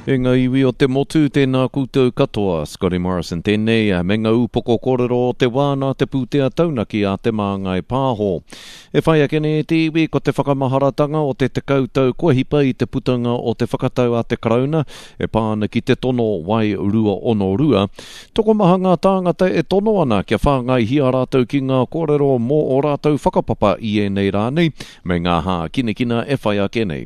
E ngā iwi o te motu, tēnā koutou katoa, Scotty Morrison tēnei, me ngā upoko kōrero o te wāna te pūtea taunaki a te māngai pāho. E whai akene e te iwi ko te whakamaharatanga o te koutou kua hipa i te putanga o te whakatau a te karauna, e pāna ki te tono wai rua ono rua. Toko maha ngā tāngata e tono ana kia whāngai hia rātou ki ngā kōrero mō o rātou whakapapa i e nei rānei, me ngā hā kinekina e whai akene.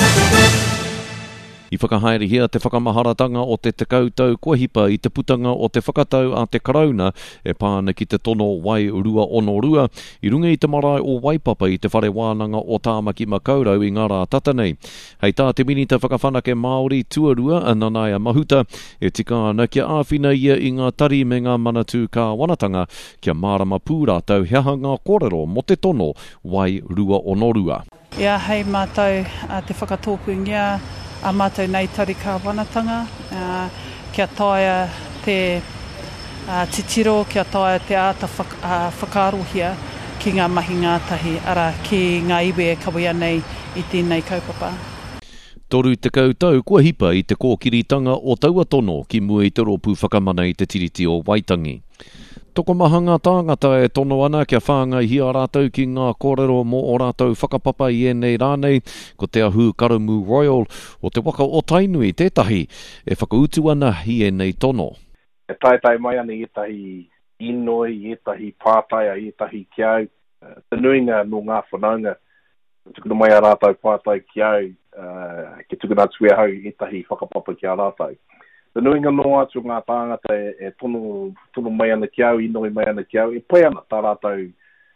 I whakahaere hia te whakamaharatanga o te koutou kua hipa i te putanga o te whakatau a te karauna e pāna ki te tono wai rua ono rua i runga i te marae o waipapa i te whare wānanga o Tāmaki Makaurau i ngā rā tatanei. Hei tā te minita whakawhanake Māori tuarua a Nanaia Mahuta e tika ana kia āwhina ia i ngā tari me ngā manatū ka wanatanga kia mārama pūrātau heaha ngā kōrero mo te tono wai rua ono rua. Ia hei mātou te whakatōku ngia a mātou nei tari ka wanatanga, kia taia te titiro, kia taia te āta whakaarohia ki ngā mahi ngātahi, ara ki ngā iwi e kawia nei i tēnei kaupapa. Toru te koutou kua hipa i te kōkiritanga o taua tono ki mua i te ropu whakamana i te tiriti o Waitangi. Toko maha ngā tāngata e tono ana kia whāngai hia rātou ki ngā kōrero mō o rātou whakapapa i e nei rānei, ko te ahu Karamu Royal o te waka o Tainui tētahi e whakautu ana hi e nei tono. E tai mai ana i tahi inoi, i tahi pātaia, i tahi kiau, te nuinga no ngā whanaunga, tukuna mai a rātou pātai kiau, ki tukuna tuia hau i tahi whakapapa ki a rātou. Te nuinga no atu ngā tāngata e tono mai ana kiau, inoi mai ana kiau, e pai ana tā rātou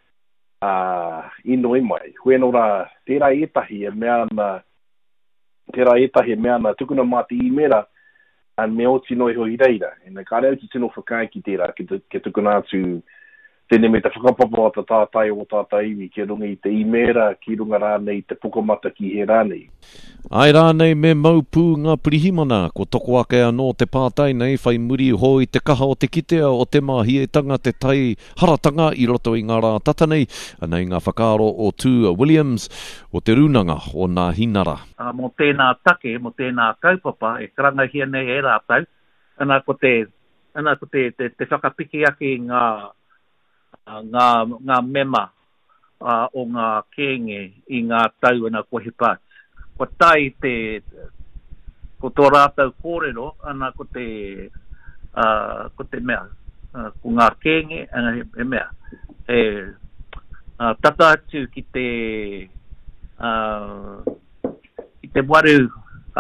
inoi mai. Hueno rā, tērā etahi e mea ana, tukuna mati i mera, an me o tino i hoi reira. E nei kāre au ti tino whakai ki tērā, ke tukuna atu tēne me te whakapapa o tā tātai o tā taiwi, ki runga i te imera, ki runga rānei, te pukamata ki he rānei. Ai rānei me maupū ngā pirihimana, ko toko ake anō te pātai nei, whai muri hoi te kaha o te kitea o te mahietanga te tai haratanga i roto i ngā rā tatanei, anei ngā whakaaro o Tū Williams o te runanga o ngā hinara. Mo tēnā take, mo tēnā kaupapa, e karangahia nei e rātau, ana ko te whakapiki ake ngā mema o ngā kenge i ngā tau ana kua hipa. Ko tai ko tō rātau kōrero, ana ko te mea, ko ngā kenge, ana he mea. Tata atu ki te waru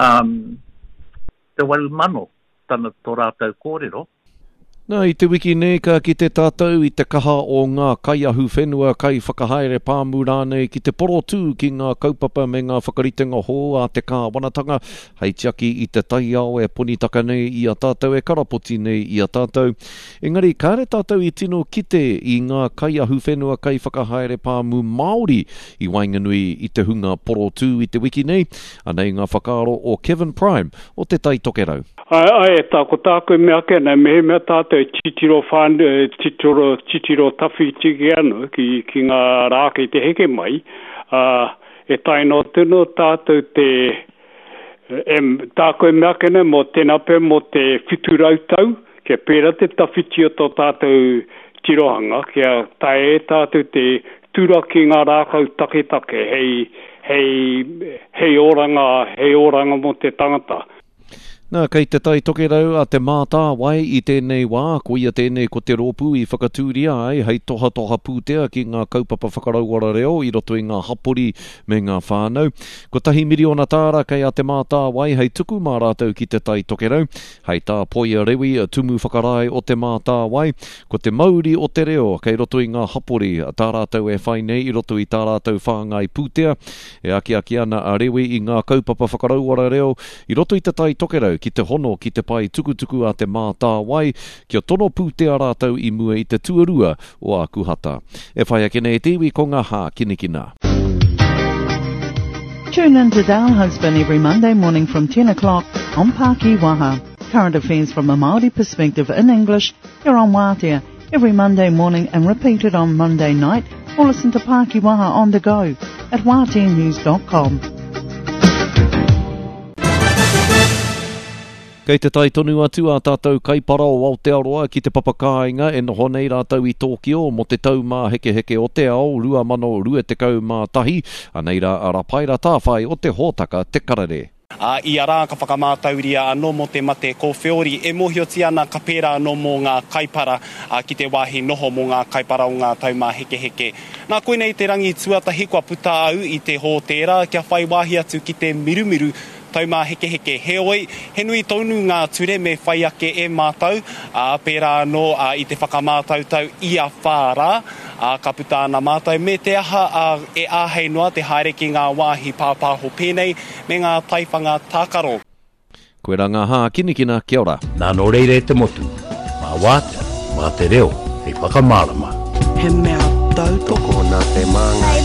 mano, tana tō rātau kōrero. Nā, i te wiki nei ka ki te tātou i te kaha o ngā kaiahu whenua kai whakahaere pāmu rānei ki te porotū ki ngā kaupapa me ngā whakaritenga hō a te kā wanatanga, hei tiaki i te taiao e ponitaka nei i a tātou e karapoti nei i a tātou. Engari, kāre tātou i tino kite i ngā kaiahu whenua kai whakahaere pāmu Māori i Wainganui i te hunga porotū i te wiki nei, anei ngā whakaaro o Kevin Prime o te tai tokerau. Ai e tāko tāko mea kena mehe mea tātou titiro tawhi tiki anu ki ngā rā ki te heke mai. E taino tino tātou tāko mea kena mo tēnā pe mo te whiturautau, kia pēra te tawhitio tō tātou tirohanga, kia tae tātou te tura ki ngā rākau take hei oranga mo te tangata. Nā, kei te tai tokerau a te mātā wai i tēnei wā, ko ia tēnei ko te rōpū i whakatūria ai, hei toha pūtea ki ngā kaupapa whakarauara reo i roto i ngā hapori me ngā whānau. Ko tahi miriona tāra kei a te mātā wai, hei tuku mā rātou ki te tai tokerau, hei tā poia rewi tumu whakarai o te mātā wai, ko te mauri o te reo kei roto i ngā hapori, tā rātou e whai nei i roto i tā rātou whāngai pūtea, e aki ana a rewi i ngā kaupapa whakarauara reo, i roto i te tai tokerau, ki te hono ki te pai tukutuku a te mātā wai, kia tono pūtea rātou i mua i te tuarua o a kuhata. E whai akene e tiwi ko ngā hā kinekina. Tune in to Dale Husband every Monday morning from 10 o'clock on Pāki Waha. Current affairs from a Māori perspective in English here on Wātea every Monday morning and repeated on Monday night, or listen to Pāki Waha on the go at wāteanews.com. Kei te tai tonu atu a tātou kaipara o Aotearoa ki te papakāinga e noho nei rātou I Tōkio mo te tau mā heke heke o te ao 2021 a nei rā a rapaira tāwhai o te hōtaka te karare. I ara ka whakamātauria anō mo te mate ko whiori e mohiotia ana ka pērā anō mō ngā kaipara ki te wāhi noho mō ngā kaipara o ngā taumā heke heke. Nā koe nei te rangi tuatahi kua puta au I te hōtera kia whai wāhi atu ki te mirumiru taumā heke heke. He oi, he nui tonu ngā ture me whai ake e mātau, pērā anō I te whakamātautau I a whārā, ka puta ana mātau me te aha e āhei noa te haere ki ngā wāhi pāpāho pēnei me ngā taiwhanga tākaro. Koe rā ngā hā kinikina, kia ora. Nā no reire te motu, mā wātea, mā te reo, hei whakamārama. He mea tau toko nā te manga.